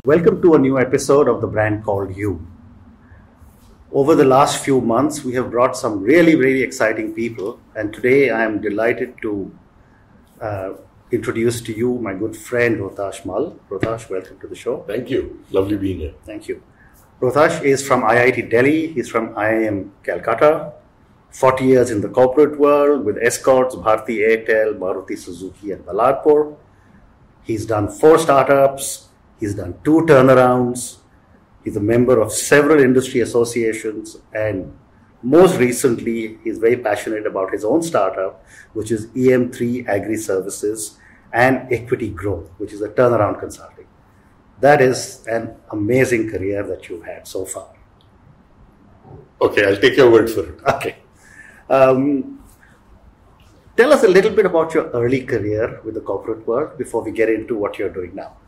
Welcome to a new episode of The Brand Called You. Over the last few months, we have brought some really exciting people, and today I am delighted to introduce to you my good friend Rohtash Mal. Rohtash, welcome to the show. Thank you. Lovely being here. Thank you. Rohtash is from IIT Delhi. He's from IIM Calcutta. 40 years in the corporate world with Escorts, Bharti Airtel, Maruti Suzuki, and Ballarpur. He's done 4 startups. He's done 2 turnarounds. He's a member of several industry associations, and most recently, he's very passionate about his own startup, which is EM3 Agri Services and Equity Growth, which is a turnaround consulting. That is an amazing career that you've had so far. Okay, I'll take your word for it. Okay. Tell us a little bit about your early career with the corporate world before we get into what you're doing now.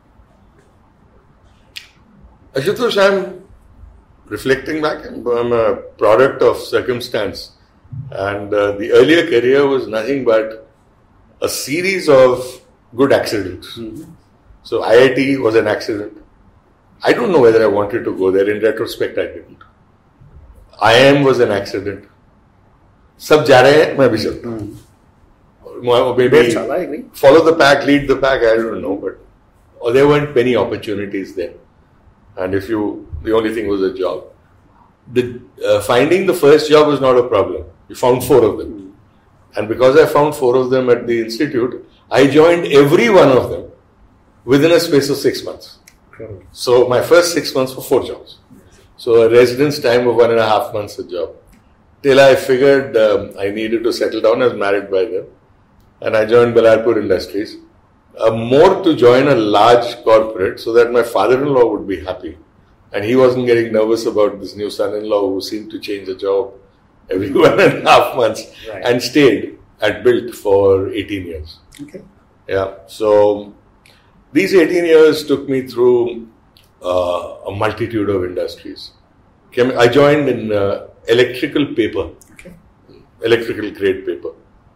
Ashutosh, I'm reflecting back, and I'm a product of circumstance. And the earlier career was nothing but a series of good accidents. Mm-hmm. So IIT was an accident. I don't know whether I wanted to go there. In retrospect, I didn't. IIM was an accident. Sab ja rahe hain, main bhi chalta hu. Maybe follow the pack, lead the pack, I don't know. But there weren't many opportunities there. And the only thing was a job. Finding the first job was not a problem. We found 4 of them. And because I found 4 of them at the institute, I joined every one of them within a space of 6 months. Cool. So my first 6 months were 4 jobs. So a residence time of 1.5 months a job. Till I figured I needed to settle down. I was married by then. And I joined Ballarpur Industries. More to join a large corporate so that my father-in-law would be happy. And he wasn't getting nervous about this new son-in-law who seemed to change the job every 1.5 months. Right. And stayed at Built for 18 years. Okay. Yeah. So these 18 years took me through a multitude of industries. I joined in electrical paper, electrical grade paper.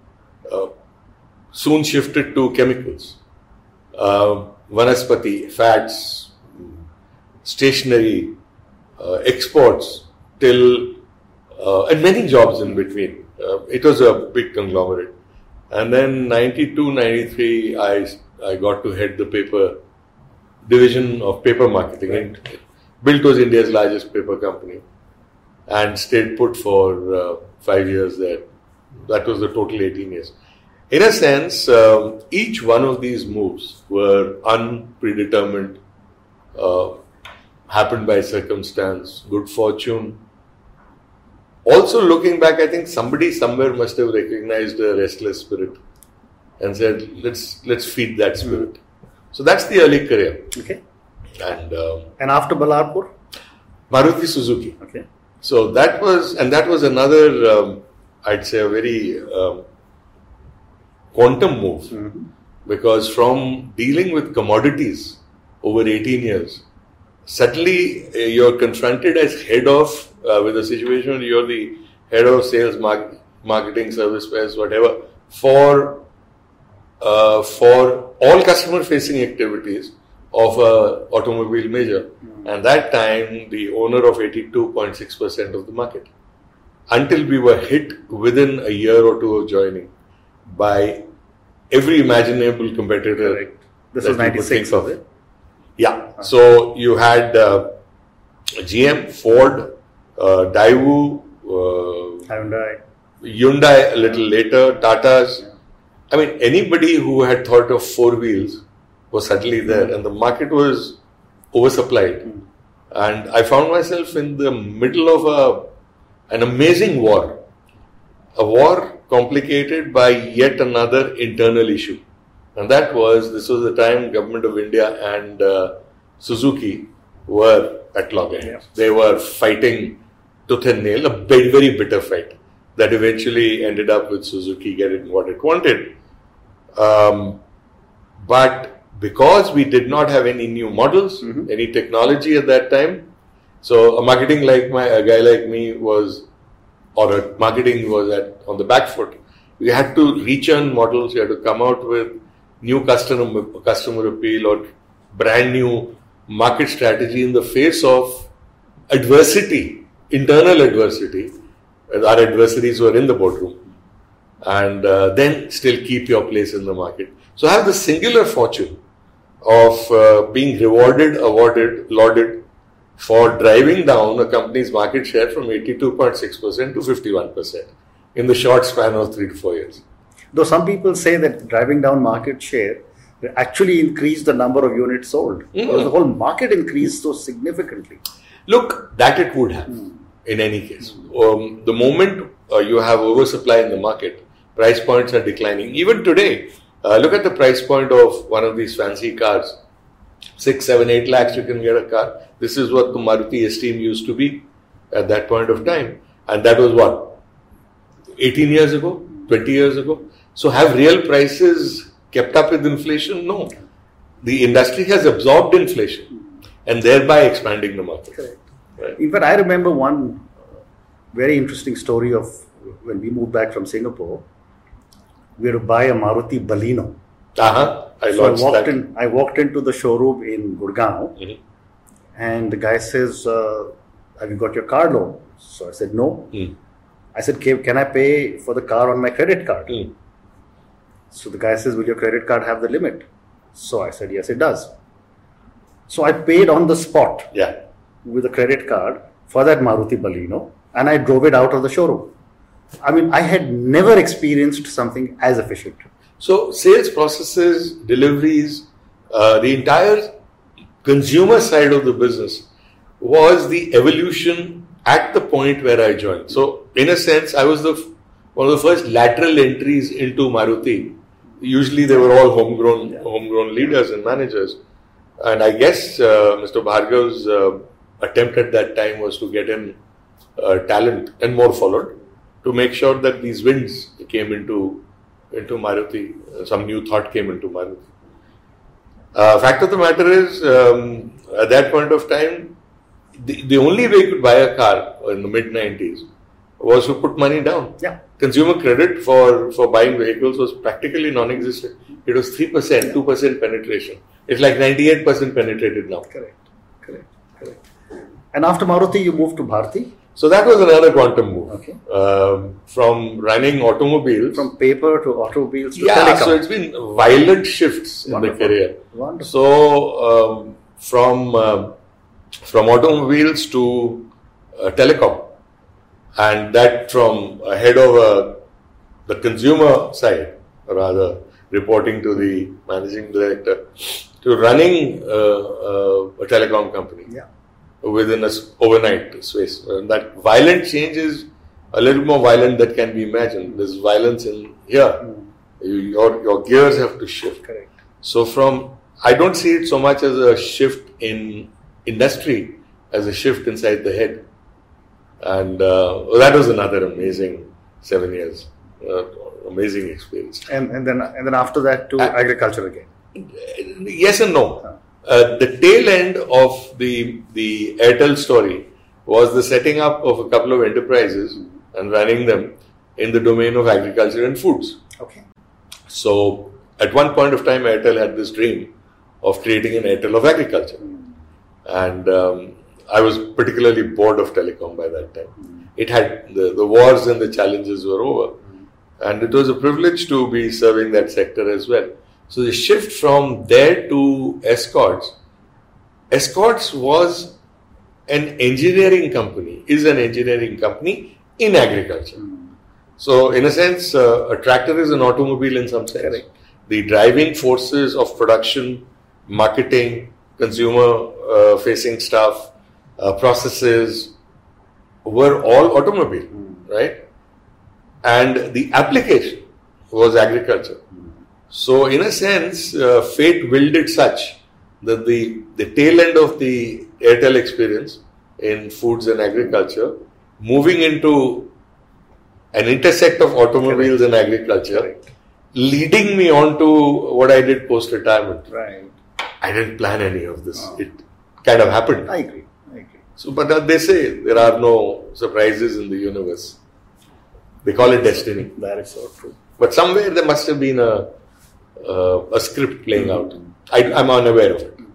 Soon shifted to chemicals. Vanaspati, fats, stationery, exports, till and many jobs in between. It was a big conglomerate. And then 92, 93, I got to head the paper division of paper marketing. Right. And Built was India's largest paper company and stayed put for 5 years there. That was the total 18 years. In a sense, each one of these moves were unpredetermined, happened by circumstance, good fortune. Also looking back, I think somebody somewhere must have recognized a restless spirit and said, let's feed that spirit. So that's the early career. Okay. And after Ballarpur? Maruti Suzuki. Okay. So that was another, I'd say, a very quantum move, because from dealing with commodities over 18 years, suddenly you're confronted as head of, with a situation where you're the head of sales, marketing, service fairs, whatever, for all customer-facing activities of a automobile major. And that time, the owner of 82.6% of the market. Until we were hit within a year or 2 of joining by every imaginable competitor. Correct. This was 96, was it? Yeah. So you had GM, Ford, Daewoo, Hyundai a little later, Tata's. I mean, anybody who had thought of 4 wheels was suddenly there, and the market was oversupplied. And I found myself in the middle of an amazing war. A war complicated by yet another internal issue. And this was the time Government of India and Suzuki were at loggerheads. Yeah. They were fighting tooth and nail, a very, very bitter fight that eventually ended up with Suzuki getting what it wanted. But because we did not have any new models, any technology at that time, so a guy like me was marketing was on the back foot. We had to rechurn models. We had to come out with new customer appeal or brand new market strategy in the face of adversity, internal adversity. Our adversaries were in the boardroom, and then still keep your place in the market. So have the singular fortune of being rewarded, awarded, lauded for driving down a company's market share from 82.6% to 51% in the short span of 3 to 4 years. Though some people say that driving down market share actually increased the number of units sold. Because the whole market increased so significantly. Look, that it would have in any case. The moment you have oversupply in the market, price points are declining. Even today, look at the price point of one of these fancy cars. 6, 7, 8 lakhs you can get a car. This is what the Maruti Esteem used to be at that point of time. And that was what? 18 years ago? 20 years ago? So have real prices kept up with inflation? No. The industry has absorbed inflation and thereby expanding the market. Correct. Right. In fact, I remember one very interesting story of when we moved back from Singapore. We had to buy a Maruti Baleno. I walked into the showroom in Gurgaon, and the guy says, "Have you got your car loan?" So I said, "No." I said, "Can I pay for the car on my credit card?" So the guy says, "Will your credit card have the limit?" So I said, "Yes, it does." So I paid on the spot with a credit card for that Maruti Baleno, and I drove it out of the showroom. I mean, I had never experienced something as efficient. So sales processes, deliveries, the entire consumer side of the business was the evolution at the point where I joined. So in a sense, I was one of the first lateral entries into Maruti. Usually they were all homegrown leaders and managers. And I guess Mr. Bhargav's attempt at that time was to get in talent, and more followed, to make sure that these winds came into Maruti, some new thought came into Maruti. Fact of the matter is, at that point of time, the only way you could buy a car in the mid-90s was to put money down. Consumer credit for buying vehicles was practically non-existent. It was 3%, 2% penetration. It's like 98% penetrated now. Correct. And after Maruti, you moved to Bharti? So that was another quantum move. Okay. From running automobiles. From paper to automobiles to telecom. So it's been violent shifts in the career. Wonderful. So from automobiles to telecom. And that from head of the consumer side, rather reporting to the managing director, to running a telecom company. Within an overnight space. That violent change is a little more violent than can be imagined. There's violence in here. Your gears have to shift. Correct. So I don't see it so much as a shift in industry as a shift inside the head. And that was another amazing 7 years. Amazing experience. And then after that to agriculture again. Yes and no. The tail end of the Airtel story was the setting up of a couple of enterprises and running them in the domain of agriculture and foods. Okay. So at one point of time, Airtel had this dream of creating an Airtel of agriculture. And I was particularly bored of telecom by that time. It had the wars and the challenges were over. And it was a privilege to be serving that sector as well. So the shift from there to Escorts was an engineering company, is an engineering company in agriculture. So in a sense, a tractor is an automobile in some sense. Correct. The driving forces of production, marketing, consumer facing stuff, processes were all automobile, right? And the application was agriculture. So, in a sense, fate willed it such that the tail end of the Airtel experience in foods and agriculture, moving into an intersect of automobiles and agriculture, leading me on to what I did post-retirement. Right. I didn't plan any of this. It kind of happened. I agree. So, but they say there are no surprises in the universe. They call it destiny. That is so true. But somewhere there must have been a script playing out. I'm unaware of it.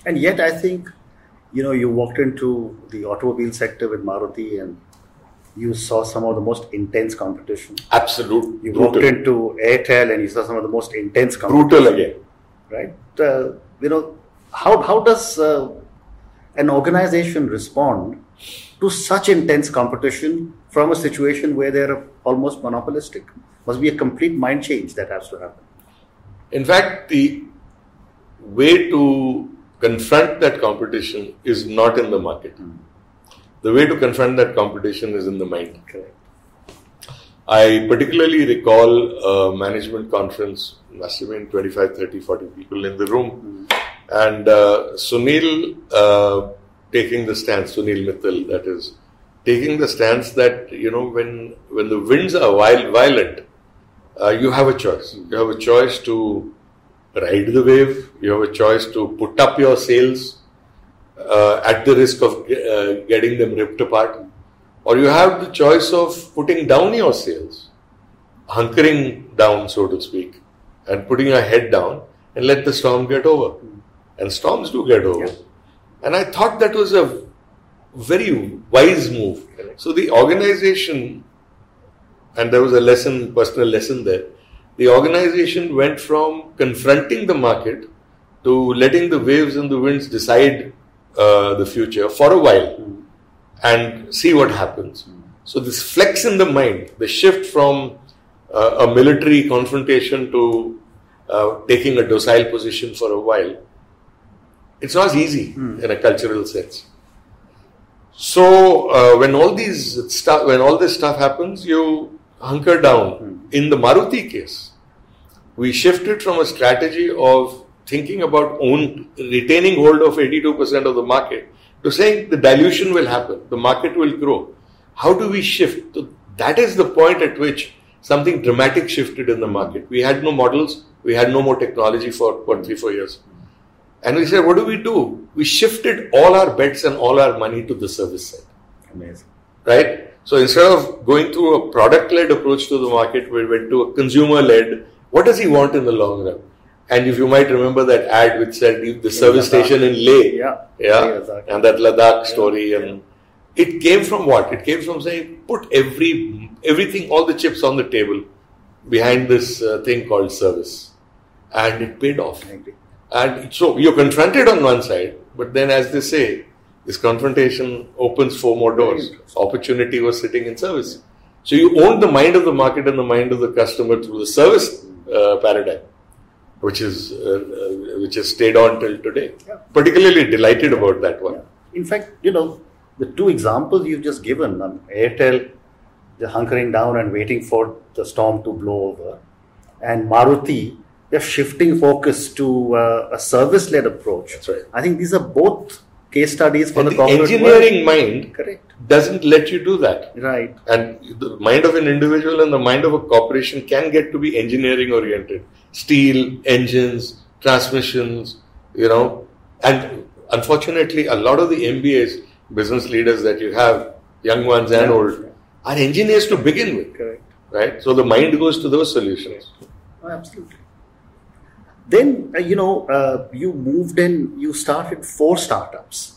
And yet, I think, you walked into the automobile sector with Maruti and you saw some of the most intense competition. Absolute. You brutal. walked into Airtel and you saw some of the most intense competition. Brutal again. Right? How does an organization respond to such intense competition from a situation where they're almost monopolistic? Must be a complete mind change that has to happen. In fact, the way to confront that competition is not in the market. The way to confront that competition is in the mind. Correct. I particularly recall a management conference, must have been 25, 30, 40 people in the room. And Sunil taking the stance, Sunil Mittal, that is, taking the stance that, when the winds are violent, you have a choice. You have a choice to ride the wave. You have a choice to put up your sails at the risk of getting them ripped apart. Or you have the choice of putting down your sails, hunkering down, so to speak, and putting your head down and let the storm get over. And storms do get over. Yeah. And I thought that was a very wise move. So the organization, and there was a personal lesson there, the organization went from confronting the market to letting the waves and the winds decide the future for a while and see what happens. So this flex in the mind, the shift from a military confrontation to taking a docile position for a while, it's not easy in a cultural sense. So when all this stuff happens, you hunker down. In the Maruti case, we shifted from a strategy of thinking about retaining hold of 82% of the market to saying the dilution will happen, the market will grow. How do we shift? So that is the point at which something dramatic shifted in the market. We had no models, we had no more technology for 3-4 years. And we said, what do? We shifted all our bets and all our money to the service side. Amazing. Right? So instead of going through a product-led approach to the market, we went to a consumer-led. What does he want in the long run? And if you might remember that ad which said the service station in Leh. Yeah. And that Ladakh story. And it came from what? It came from saying, put everything, all the chips on the table behind this thing called service. And it paid off. I agree. And so you're confronted on one side, but then as they say, this confrontation opens 4 more doors. Opportunity was sitting in service. So you owned the mind of the market and the mind of the customer through the service paradigm, which has stayed on till today. Yeah. Particularly delighted about that one. Yeah. In fact, the 2 examples you've just given, Airtel, the hunkering down and waiting for the storm to blow over, and Maruti, they're shifting focus to a service-led approach. That's right. I think these are both case studies for the corporate engineering mind Correct. Doesn't let you do that. Right. And the mind of an individual and the mind of a corporation can get to be engineering oriented. Steel, engines, transmissions, And unfortunately, a lot of the MBAs, business leaders that you have, young ones and old, are engineers to begin with. Correct. Right? So the mind goes to those solutions. Oh, absolutely. Then, you moved in, you started 4 startups,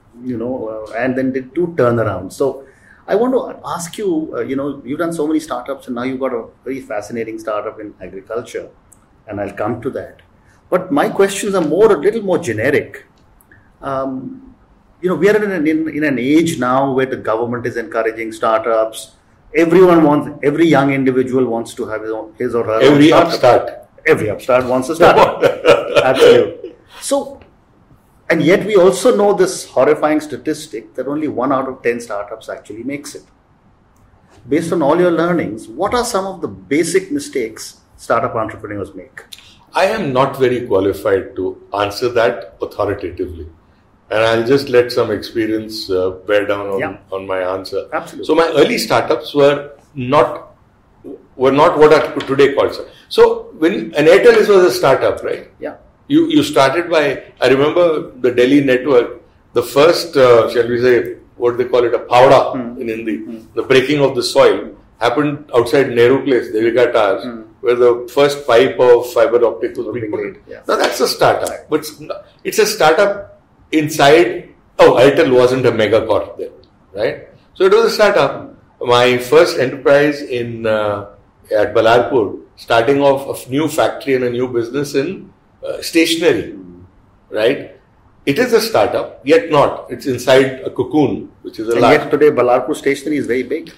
and then did 2 turnarounds. So I want to ask you, you've done so many startups and now you've got a very fascinating startup in agriculture, and I'll come to that. But my questions are a little more generic. We are in an age now where the government is encouraging startups. Every young individual wants to have his or her own startup. Every upstart wants a startup. Absolutely. So, and yet we also know this horrifying statistic that only 1 out of 10 startups actually makes it. Based on all your learnings, what are some of the basic mistakes startup entrepreneurs make? I am not very qualified to answer that authoritatively. And I'll just let some experience bear down on my answer. Absolutely. So my early startups were not what are today called. So when an Airtel was a startup, right? Yeah. You started by, I remember the Delhi network, the first, shall we say, what they call it, a Pavda in Hindi, the breaking of the soil happened outside Nehru Place, Devika Towers, where the first pipe of fiber optic was being put in. Yeah. Now that's a startup, but it's a startup inside. Oh, Airtel wasn't a mega corp there, right? So it was a startup. My first enterprise at Balarpur, starting off a new factory and a new business in stationery, right? It is a startup, yet not. It's inside a cocoon, which is a large. Yet today, Balarpur stationery is very big.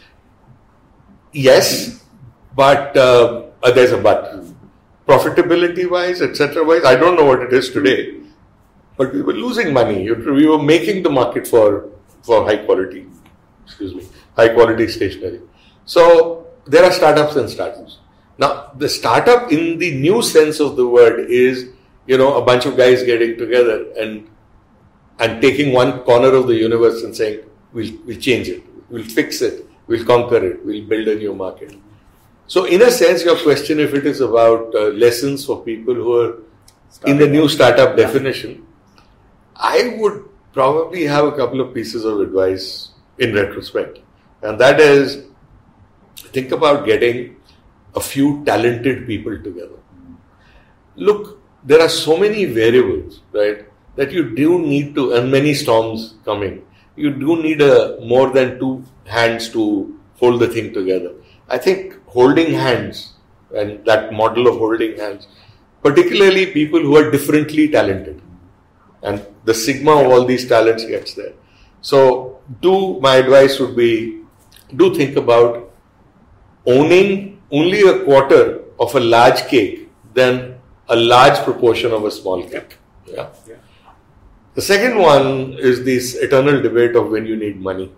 Yes, but there's a but. Profitability-wise, etc., I don't know what it is today, but we were losing money. We were making the market for high quality stationery. So there are startups and startups. Now, the startup in the new sense of the word is, a bunch of guys getting together and taking one corner of the universe and saying, we'll change it, we'll fix it, we'll conquer it, we'll build a new market. So in a sense, your question, if it is about lessons for people who are in the new startup definition, I would probably have a couple of pieces of advice in retrospect. And that is, think about getting a few talented people together. Look, there are so many variables, right, that you do need to, and many storms coming, you do need more than two hands to hold the thing together. I think holding hands, and that model of holding hands, particularly people who are differently talented, and the sigma of all these talents gets there. So, my advice would be, do think about owning only a quarter of a large cake than a large proportion of a small cake. Yeah. The second one is this eternal debate of when you need money.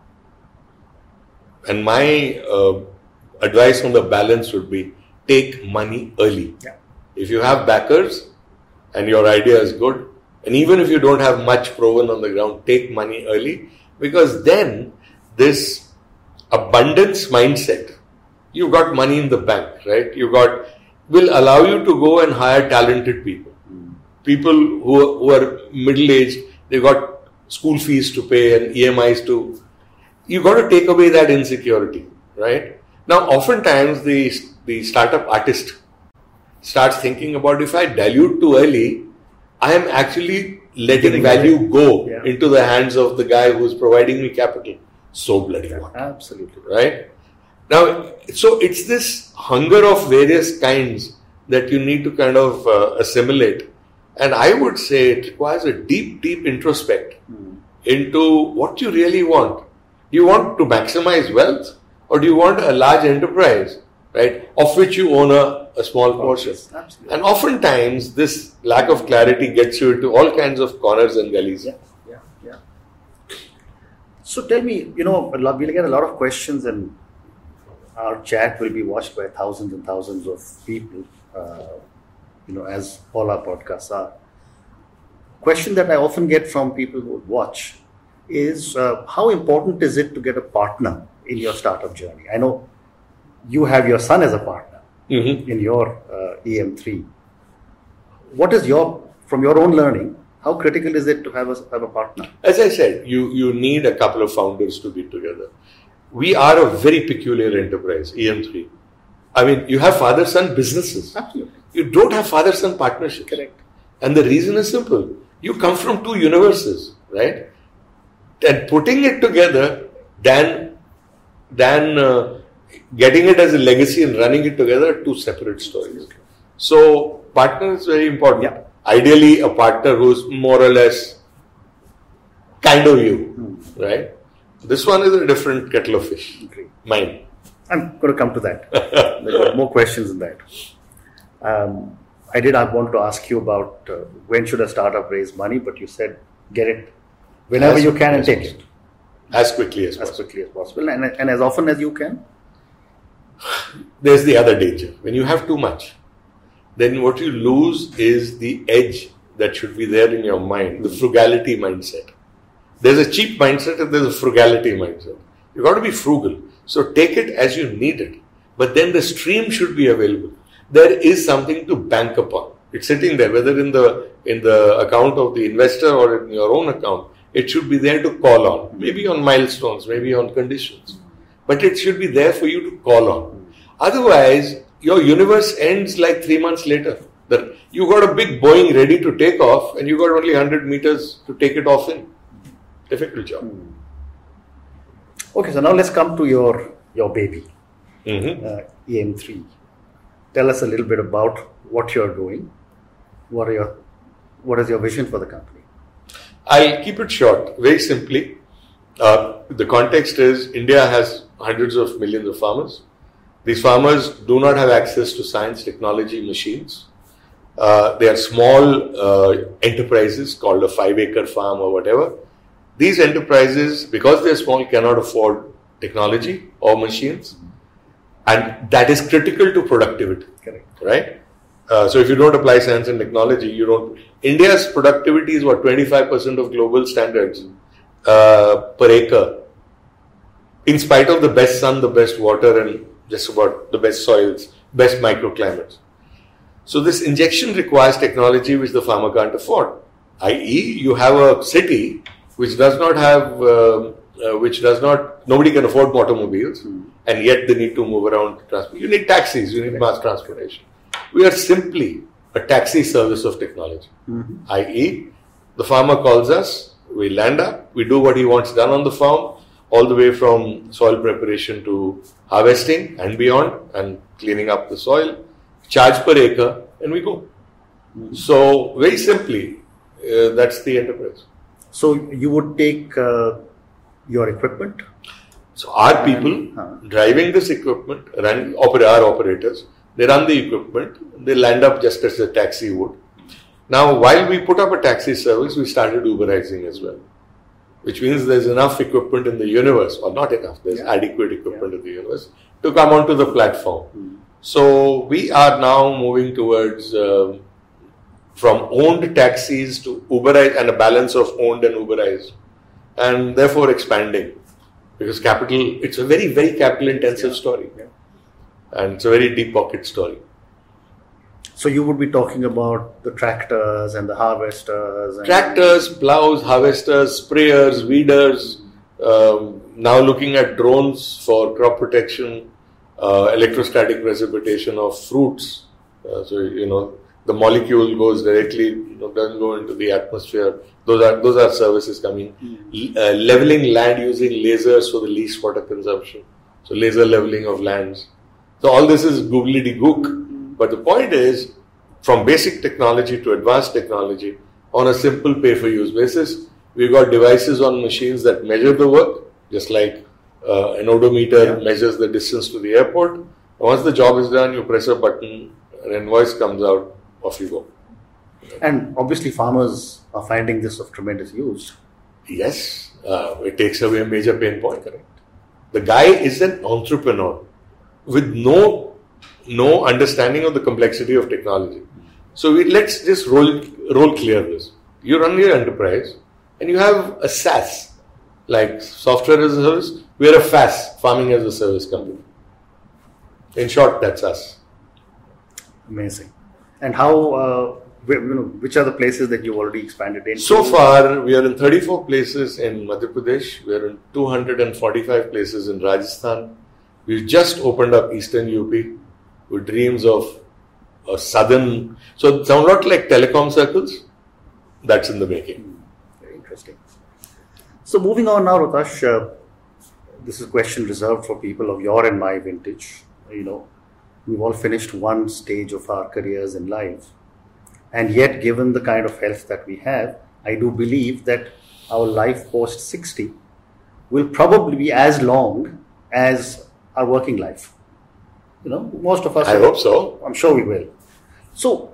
And my advice on the balance would be, take money early. Yeah. If you have backers and your idea is good, and even if you don't have much proven on the ground, take money early, because then this abundance mindset, you've got money in the bank, right? Will allow you to go and hire talented people. People who are middle-aged, they've got school fees to pay and EMIs to. You've got to take away that insecurity, right? Now, oftentimes the startup artist starts thinking about, if I dilute too early, I am actually letting value go into the hands of the guy who's providing me capital. So bloody what? Absolutely. Right? Now, so it's this hunger of various kinds that you need to kind of assimilate. And I would say it requires a deep, deep introspect into what you really want. Do you want to maximize wealth, or do you want a large enterprise, right, of which you own a small portion? Absolutely. And oftentimes, this lack of clarity gets you into all kinds of corners and gullies. Yeah. So tell me, we'll get a lot of questions, and our chat will be watched by thousands and thousands of people, as all our podcasts are. Question that I often get from people who watch is, how important is it to get a partner in your startup journey? I know you have your son as a partner in your EM3. What is from your own learning, how critical is it to have a partner? As I said, you need a couple of founders to be together. We are a very peculiar enterprise, EM3. I mean, you have father-son businesses. Absolutely. You don't have father-son partnerships. Correct. And the reason is simple. You come from two universes, right? And putting it together, than getting it as a legacy and running it together, are two separate stories. So, partner is very important. Yeah. Ideally, a partner who's more or less kind of you, right? This one is a different kettle of fish. Great. Mine. I'm going to come to that. There are more questions in that. I want to ask you about when should a startup raise money, but you said get it whenever you can and take it. As quickly as possible. And as often as you can. There's the other danger. When you have too much, then what you lose is the edge that should be there in your mind, the frugality mindset. There's a cheap mindset and there's a frugality mindset. You've got to be frugal. So take it as you need it. But then the stream should be available. There is something to bank upon. It's sitting there, whether in the account of the investor or in your own account. It should be there to call on. Maybe on milestones, maybe on conditions. But it should be there for you to call on. Otherwise, your universe ends like 3 months later. That you got a big Boeing ready to take off, and you got only 100 meters to take it off in. Difficult job. Okay, so now let's come to your baby, EM3. Tell us a little bit about what you're doing. What is your vision for the company? I'll keep it short. Very simply, the context is India has hundreds of millions of farmers. These farmers do not have access to science, technology, machines. They are small enterprises called a 5-acre farm or whatever. These enterprises, because they're small, cannot afford technology or machines, and that is critical to productivity. Correct. Right? So if you don't apply science and technology, you don't. India's productivity is 25% of global standards per acre, in spite of the best sun, the best water, and just about the best soils, best microclimates. So this injection requires technology which the farmer can't afford. I.e., you have a city which does not have, nobody can afford automobiles, and yet they need to move around. You need taxis, you need mass transportation. We are simply a taxi service of technology. I.e., the farmer calls us, we land up, we do what he wants done on the farm, all the way from soil preparation to harvesting and beyond, and cleaning up the soil, charge per acre, and we go. So, very simply, that's the enterprise. So, you would take your equipment? So, our people driving this equipment, our operators, they run the equipment, they land up just as a taxi would. Now, while we put up a taxi service, we started Uberizing as well, which means there's enough equipment in the universe, or not enough, there's adequate equipment in the universe to come onto the platform. So, we are now moving towards from owned taxis to Uberize, and a balance of owned and Uberized, and therefore expanding, because it's a very, very capital intensive story. And it's a very deep pocket story. So you would be talking about the tractors and the harvesters. Tractors, plows, harvesters, sprayers, weeders. Now looking at drones for crop protection, electrostatic precipitation of fruits. So the molecule goes directly, doesn't go into the atmosphere. Those are services coming. Leveling land using lasers for the least water consumption. So laser leveling of lands. So all this is googly-gook, but the point is, from basic technology to advanced technology, on a simple pay-for-use basis, we've got devices on machines that measure the work, just like an odometer measures the distance to the airport. Once the job is done, you press a button, an invoice comes out, off you go. And obviously farmers are finding this of tremendous use. Yes, it takes away a major pain point. Correct. The guy is an entrepreneur with no understanding of the complexity of technology. So let's just roll clear this. You run your enterprise and you have a SaaS, like software as a service. We are a FaaS, farming as a service company. In short, that's us. Amazing. And how, which are the places that you've already expanded in? So far, we are in 34 places in Madhya Pradesh. We are in 245 places in Rajasthan. We've just opened up Eastern UP with dreams of a southern. So, it's somewhat like telecom circles. That's in the making. Very interesting. So, moving on now, Rohtash, this is a question reserved for people of your and my vintage. We've all finished one stage of our careers in life. And yet, given the kind of health that we have, I do believe that our life post 60 will probably be as long as our working life. Most of us. I hope so. I'm sure we will. So,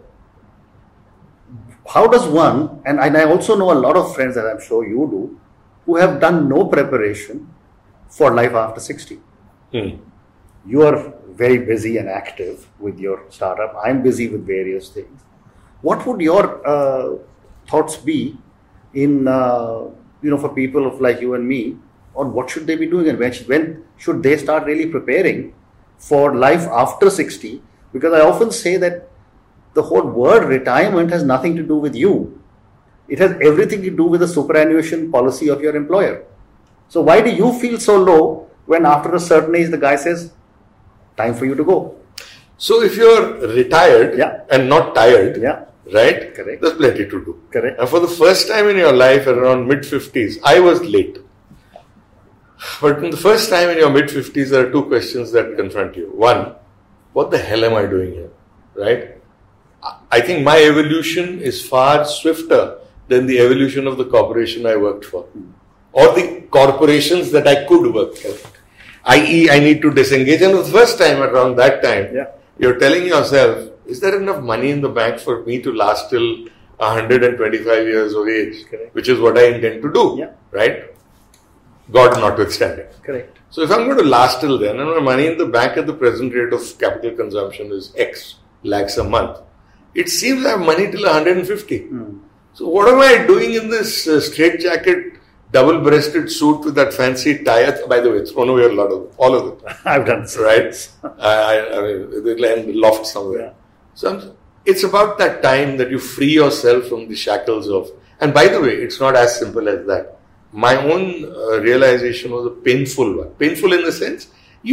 how does one, and I also know a lot of friends that I'm sure you do, who have done no preparation for life after 60. You are very busy and active with your startup. I'm busy with various things. What would your thoughts be in, for people of like you and me, on what should they be doing and when should they start really preparing for life after 60? Because I often say that the whole word retirement has nothing to do with you. It has everything to do with the superannuation policy of your employer. So why do you feel so low when after a certain age the guy says, time for you to go? So if you're retired and not tired, right? Correct. There's plenty to do. Correct. And for the first time in your life, around mid-50s, I was late. But in the first time in your mid-50s, there are two questions that confront you. One, what the hell am I doing here? Right? I think my evolution is far swifter than the evolution of the corporation I worked for. Or the corporations that I could work for. I.e., I need to disengage. And the first time, around that time, you're telling yourself, is there enough money in the bank for me to last till 125 years of age? Correct. Which is what I intend to do. Right? God notwithstanding. Correct. So if I'm going to last till then, and my money in the bank at the present rate of capital consumption is X lakhs a month, it seems I have money till 150. So what am I doing in this straight jacket, double-breasted suit with that fancy tie? By the way, thrown away all of them. I've done so. Right? I mean, they're in the loft somewhere. So it's about that time that you free yourself from the shackles of. And by the way, it's not as simple as that. My own realization was a painful one. Painful in the sense,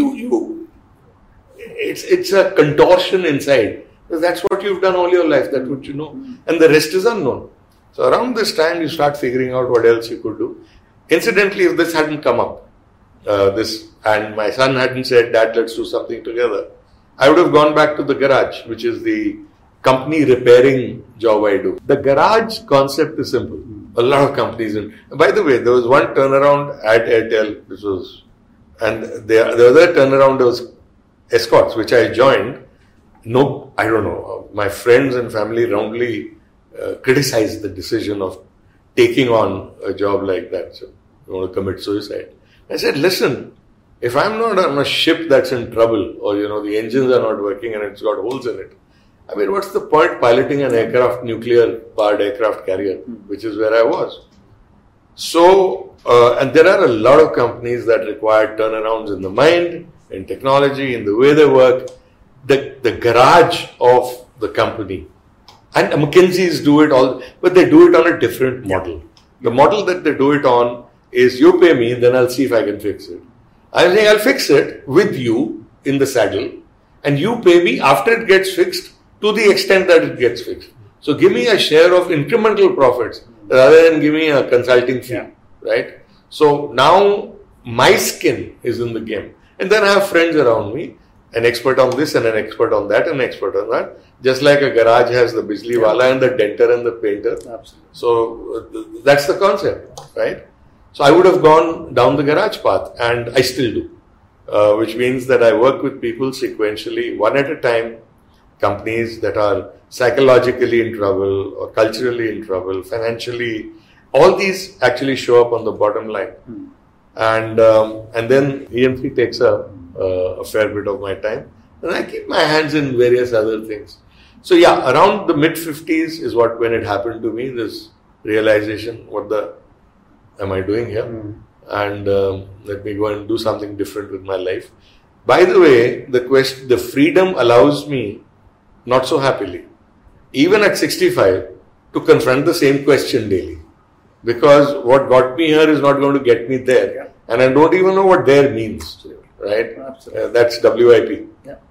it's a contortion inside. That's what you've done all your life. That's what you know. And the rest is unknown. So around this time, you start figuring out what else you could do. Incidentally, if this hadn't come up, and my son hadn't said, Dad, let's do something together, I would have gone back to the garage, which is the company repairing job I do. The garage concept is simple. A lot of companies. And by the way, there was one turnaround at Airtel, and the other turnaround was Escorts, which I joined. No, I don't know. My friends and family roundly criticized the decision of taking on a job like that. So, you want to commit suicide. I said, listen, if I'm not on a ship that's in trouble, or the engines are not working and it's got holes in it, I mean, what's the point piloting an aircraft, nuclear-powered aircraft carrier, which is where I was. So, and there are a lot of companies that require turnarounds in the mind, in technology, in the way they work. The garage of the company. And McKinsey's do it all, but they do it on a different model. The model that they do it on is you pay me, then I'll see if I can fix it. I'm saying I'll fix it with you in the saddle, and you pay me after it gets fixed to the extent that it gets fixed. So give me a share of incremental profits rather than give me a consulting fee, right? So now my skin is in the game. And then I have friends around me, an expert on this and an expert on that and an expert on that. Just like a garage has the bijli wala and the denter and the painter. Absolutely. So that's the concept, right? So I would have gone down the garage path, and I still do, which means that I work with people sequentially, one at a time, companies that are psychologically in trouble or culturally in trouble, financially. All these actually show up on the bottom line. And then EMC takes a fair bit of my time, and I keep my hands in various other things. So yeah, around the mid-50s is when it happened to me, this realization, am I doing here? And let me go and do something different with my life. By the way, the freedom allows me, not so happily, even at 65, to confront the same question daily. Because what got me here is not going to get me there. And I don't even know what there means. Right? That's WIP.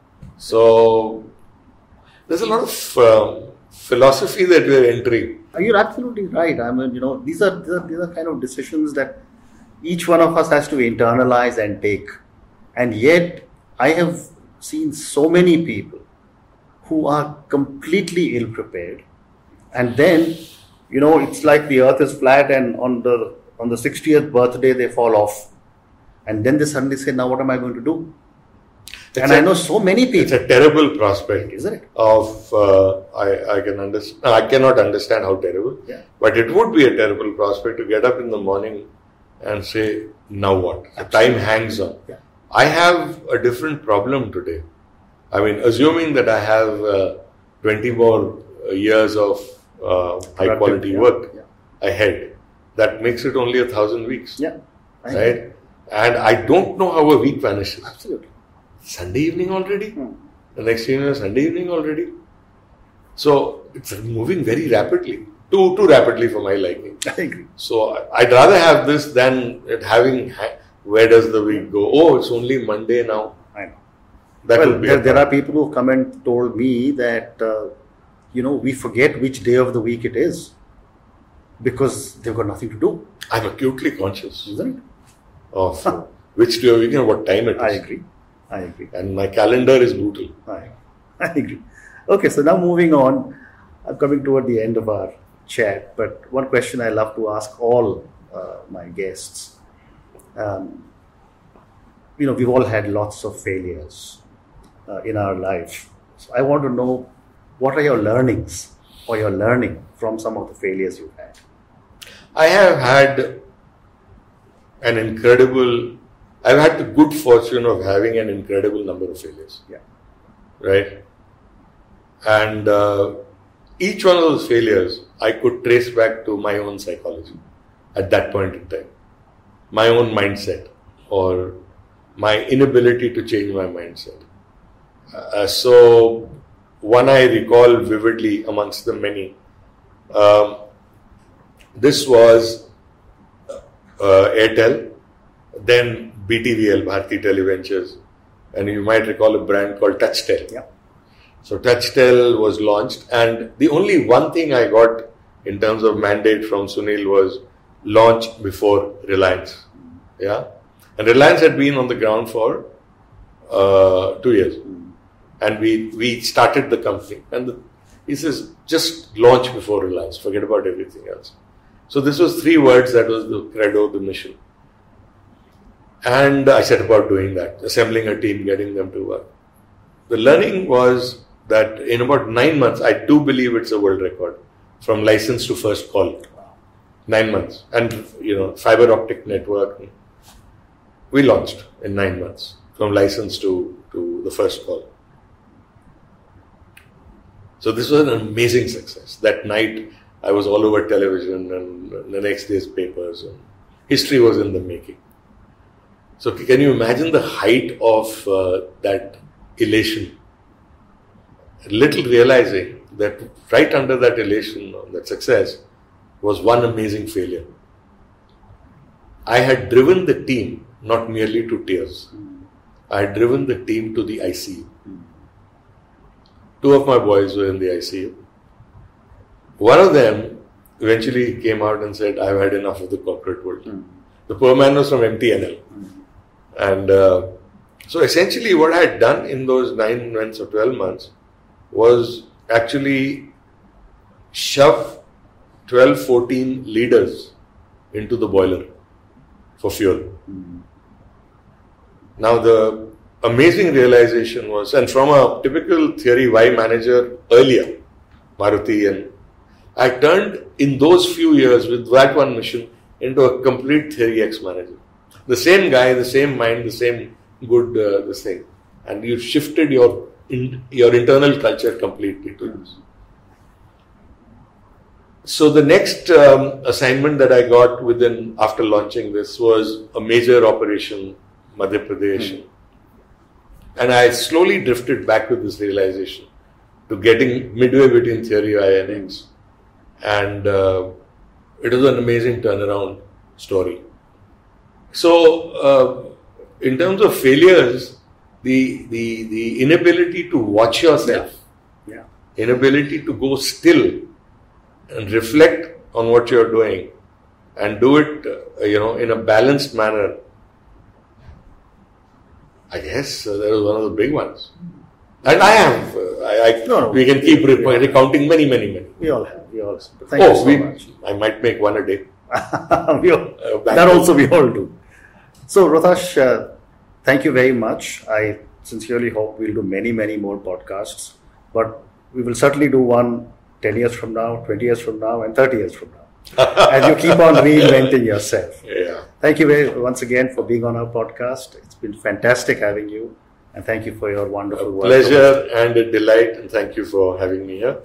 So, there's a lot of philosophy that we're entering. You're absolutely right. I mean, these are kind of decisions that each one of us has to internalize and take. And yet, I have seen so many people who are completely ill-prepared. And then, it's like the earth is flat, and on the 60th birthday, they fall off. And then they suddenly say, now what am I going to do? I know so many people. It's a terrible prospect. Isn't it? I cannot understand how terrible. But it would be a terrible prospect to get up in the morning and say, now what? The time hangs on. I have a different problem today. I mean, assuming that I have 20 more years of high quality work ahead, that makes it only 1,000 weeks. Right? And I don't know how a week vanishes. Absolutely. Sunday evening already? The next evening, Sunday evening already? So it's moving very rapidly. Too rapidly for my liking. I agree. So I'd rather have this than it having, where does the week go? Oh, it's only Monday now. I know. There are people who come and told me that, we forget which day of the week it is because they've got nothing to do. I'm acutely conscious. Isn't it? Of which day of the week and what time it is. I agree. And my calendar is brutal. I agree. Okay, so now moving on. I'm coming toward the end of our chat, but one question I love to ask all my guests. We've all had lots of failures in our life. So I want to know, what are your learnings or your learning from some of the failures you've had? I have had I've had the good fortune of having an incredible number of failures. Yeah. Right? And each one of those failures I could trace back to my own psychology at that point in time. My own mindset or my inability to change my mindset. So one I recall vividly amongst the many. This was Airtel, then BTVL, Bharti Televentures, and you might recall a brand called Touchtel. Yeah. So Touchtel was launched, and the only one thing I got in terms of mandate from Sunil was launch before Reliance. Yeah, and Reliance had been on the ground for 2 years, and we started the company, and he says just launch before Reliance, forget about everything else. So this was 3 words, that was the credo, the mission. And I set about doing that, assembling a team, getting them to work. The learning was that in about 9 months, I do believe it's a world record, from license to first call. 9 months. And, fiber optic network. We launched in 9 months, from license to the first call. So this was an amazing success. That night, I was all over television and the next day's papers. And history was in the making. So can you imagine the height of that elation? Little realizing that right under that elation, that success, was one amazing failure. I had driven the team not merely to tears. I had driven the team to the ICU. 2 of my boys were in the ICU. One of them eventually came out and said, I've had enough of the corporate world. The poor man was from MTNL. And so essentially what I had done in those 9 months or 12 months was actually shove 12, 14 leaders into the boiler for fuel. Now the amazing realization was, and from a typical theory Y manager earlier, Maruti, and I turned in those few years with that one mission into a complete theory X manager. The same guy, the same mind, the same good this thing, and you shifted your internal culture completely to this. So the next assignment that I got after launching this was a major operation, Madhya Pradesh, and I slowly drifted back with this realization to getting midway between theory I and X, and it was an amazing turnaround story. So, in terms of failures, the inability to watch yourself, inability to go still and reflect on what you're doing and do it, in a balanced manner, I guess that was one of the big ones. And I have. We can keep recounting many. We all have. Thank you so much. I might make one a day. That also we all do. So, Rohtash, thank you very much. I sincerely hope we'll do many more podcasts. But we will certainly do one 10 years from now, 20 years from now, and 30 years from now. As you keep on reinventing yourself. Yeah. Thank you once again for being on our podcast. It's been fantastic having you. And thank you for your wonderful work. Pleasure and a delight. And thank you for having me here.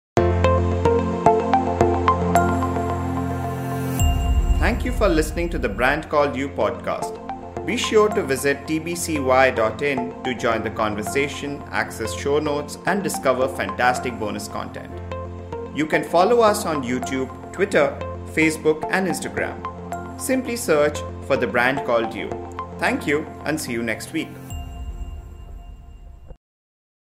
Thank you for listening to the Brand Called You podcast. Be sure to visit tbcy.in to join the conversation, access show notes, and discover fantastic bonus content. You can follow us on YouTube, Twitter, Facebook, and Instagram. Simply search for The Brand Called You. Thank you and see you next week.